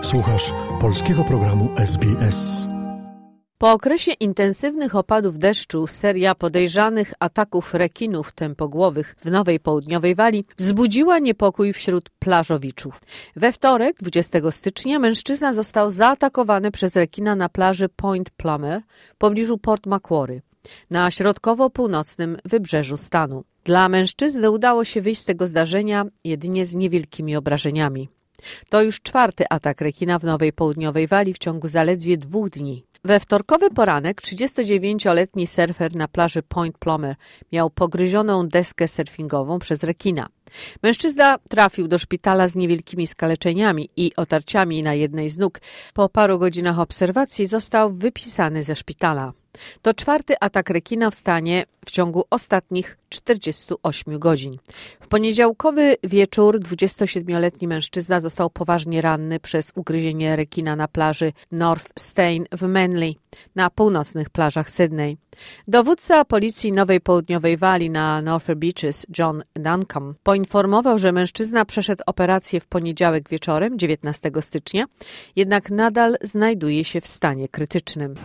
Słuchasz polskiego programu SBS. Po okresie intensywnych opadów deszczu seria podejrzanych ataków rekinów tępogłowych w Nowej Południowej Walii wzbudziła niepokój wśród plażowiczów. We wtorek, 20 stycznia, mężczyzna został zaatakowany przez rekina na plaży Point Plumer w pobliżu Port Macquarie, na środkowo-północnym wybrzeżu stanu. Dla mężczyzny udało się wyjść z tego zdarzenia jedynie z niewielkimi obrażeniami. To już czwarty atak rekina w Nowej Południowej Walii w ciągu zaledwie 2 dni. We wtorkowy poranek 39-letni surfer na plaży Point Plumer miał pogryzioną deskę surfingową przez rekina. Mężczyzna trafił do szpitala z niewielkimi skaleczeniami i otarciami na jednej z nóg. Po paru godzinach obserwacji został wypisany ze szpitala. To czwarty atak rekina w stanie w ciągu ostatnich 48 godzin. W poniedziałkowy wieczór 27-letni mężczyzna został poważnie ranny przez ugryzienie rekina na plaży North Steyne w Manly, na północnych plażach Sydney. Dowódca policji Nowej Południowej Walii na North Beaches, John Duncombe, poinformował, że mężczyzna przeszedł operację w poniedziałek wieczorem, 19 stycznia, jednak nadal znajduje się w stanie krytycznym.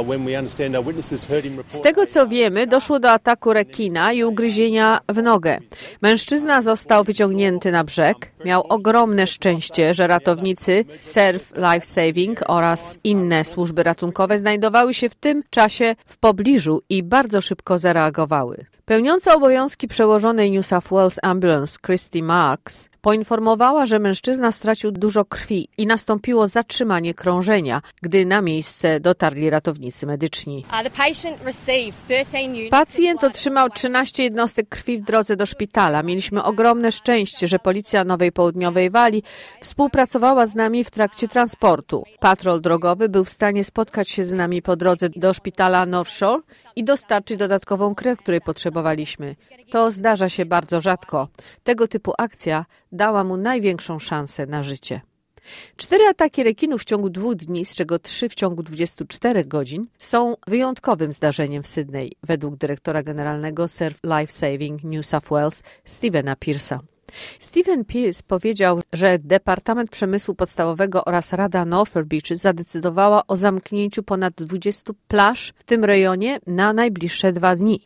Z tego co wiemy, doszło do ataku rekina i ugryzienia w nogę. Mężczyzna został wyciągnięty na brzeg. Miał ogromne szczęście, że ratownicy Surf Life Saving oraz inne służby ratunkowe znajdowały się w tym czasie w pobliżu i bardzo szybko zareagowały. Pełniąca obowiązki przełożonej New South Wales Ambulance Christy Marks poinformowała, że mężczyzna stracił dużo krwi i nastąpiło zatrzymanie krążenia, gdy na miejsce dotarli ratownicy medyczni. Pacjent otrzymał 13 jednostek krwi w drodze do szpitala. Mieliśmy ogromne szczęście, że policja Nowej Południowej Walii współpracowała z nami w trakcie transportu. Patrol drogowy był w stanie spotkać się z nami po drodze do szpitala North Shore i dostarczyć dodatkową krew, której potrzebowaliśmy. To zdarza się bardzo rzadko. Tego typu akcja dała mu największą szansę na życie. 4 ataki rekinów w ciągu 2 dni, z czego 3 w ciągu 24 godzin, są wyjątkowym zdarzeniem w Sydney, według dyrektora generalnego Surf Life Saving New South Wales Stevena Pearce'a. Stephen Pearce powiedział, że Departament Przemysłu Podstawowego oraz Rada North Beaches zadecydowała o zamknięciu ponad 20 plaż w tym rejonie na najbliższe 2 dni.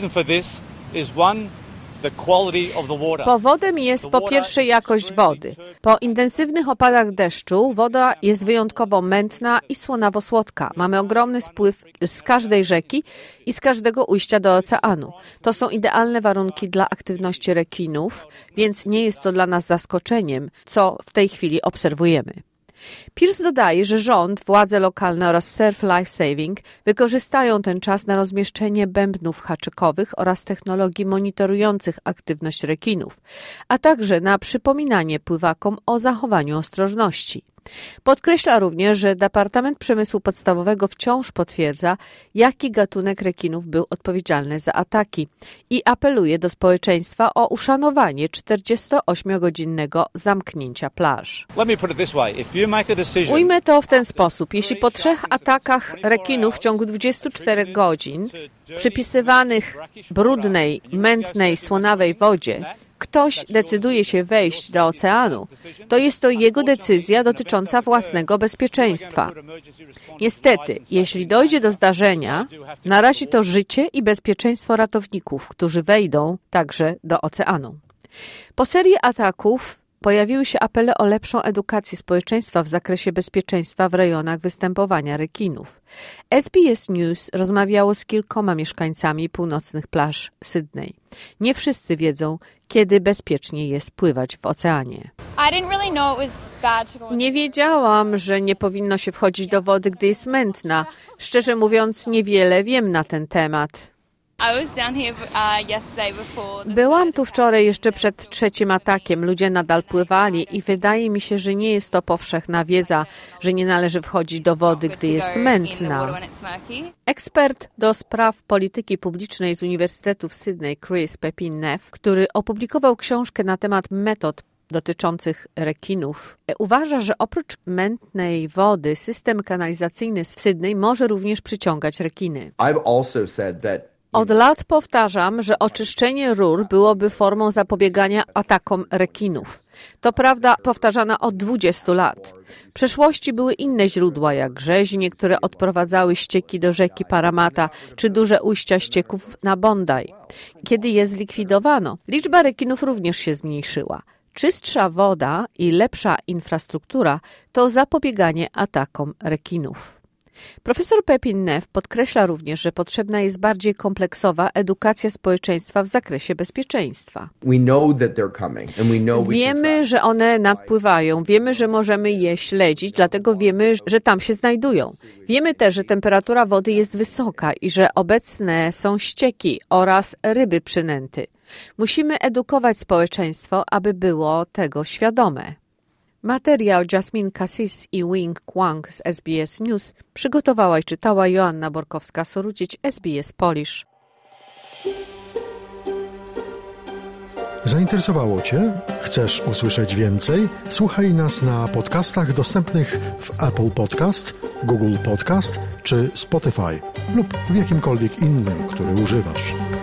Powodem jest po pierwsze jakość wody. Po intensywnych opadach deszczu woda jest wyjątkowo mętna i słonawo-słodka. Mamy ogromny spływ z każdej rzeki i z każdego ujścia do oceanu. To są idealne warunki dla aktywności rekinów, więc nie jest to dla nas zaskoczeniem, co w tej chwili obserwujemy. Pearce dodaje, że rząd, władze lokalne oraz Surf Life Saving wykorzystają ten czas na rozmieszczenie bębnów haczykowych oraz technologii monitorujących aktywność rekinów, a także na przypominanie pływakom o zachowaniu ostrożności. Podkreśla również, że Departament Przemysłu Podstawowego wciąż potwierdza, jaki gatunek rekinów był odpowiedzialny za ataki i apeluje do społeczeństwa o uszanowanie 48-godzinnego zamknięcia plaż. Ujmę to w ten sposób. Jeśli po 3 atakach rekinów w ciągu 24 godzin przypisywanych brudnej, mętnej, słonawej wodzie ktoś decyduje się wejść do oceanu, to jest to jego decyzja dotycząca własnego bezpieczeństwa. Niestety, jeśli dojdzie do zdarzenia, narazi to życie i bezpieczeństwo ratowników, którzy wejdą także do oceanu. Po serii ataków pojawiły się apele o lepszą edukację społeczeństwa w zakresie bezpieczeństwa w rejonach występowania rekinów. SBS News rozmawiało z kilkoma mieszkańcami północnych plaż Sydney. Nie wszyscy wiedzą, kiedy bezpiecznie jest pływać w oceanie. Nie wiedziałam, że nie powinno się wchodzić do wody, gdy jest mętna. Szczerze mówiąc, niewiele wiem na ten temat. Byłam tu wczoraj jeszcze przed 3. atakiem. Ludzie nadal pływali i wydaje mi się, że nie jest to powszechna wiedza, że nie należy wchodzić do wody, gdy jest mętna. Ekspert do spraw polityki publicznej z Uniwersytetu w Sydney, Chris Pepin-Neff, który opublikował książkę na temat metod dotyczących rekinów, uważa, że oprócz mętnej wody system kanalizacyjny w Sydney może również przyciągać rekiny. I've also said that Od lat powtarzam, że oczyszczenie rur byłoby formą zapobiegania atakom rekinów. To prawda powtarzana od 20 lat. W przeszłości były inne źródła, jak rzeźnie, które odprowadzały ścieki do rzeki Parramatta, czy duże ujścia ścieków na Bondi. Kiedy je zlikwidowano, liczba rekinów również się zmniejszyła. Czystsza woda i lepsza infrastruktura to zapobieganie atakom rekinów. Profesor Pepin Neff podkreśla również, że potrzebna jest bardziej kompleksowa edukacja społeczeństwa w zakresie bezpieczeństwa. Wiemy, że one nadpływają, wiemy, że możemy je śledzić, dlatego wiemy, że tam się znajdują. Wiemy też, że temperatura wody jest wysoka i że obecne są ścieki oraz ryby przynęty. Musimy edukować społeczeństwo, aby było tego świadome. Materiał Jasmine Cassis i Wing Kwang z SBS News przygotowała i czytała Joanna Borkowska-Sorucić, SBS Polish. Zainteresowało Cię? Chcesz usłyszeć więcej? Słuchaj nas na podcastach dostępnych w Apple Podcast, Google Podcast czy Spotify lub w jakimkolwiek innym, który używasz.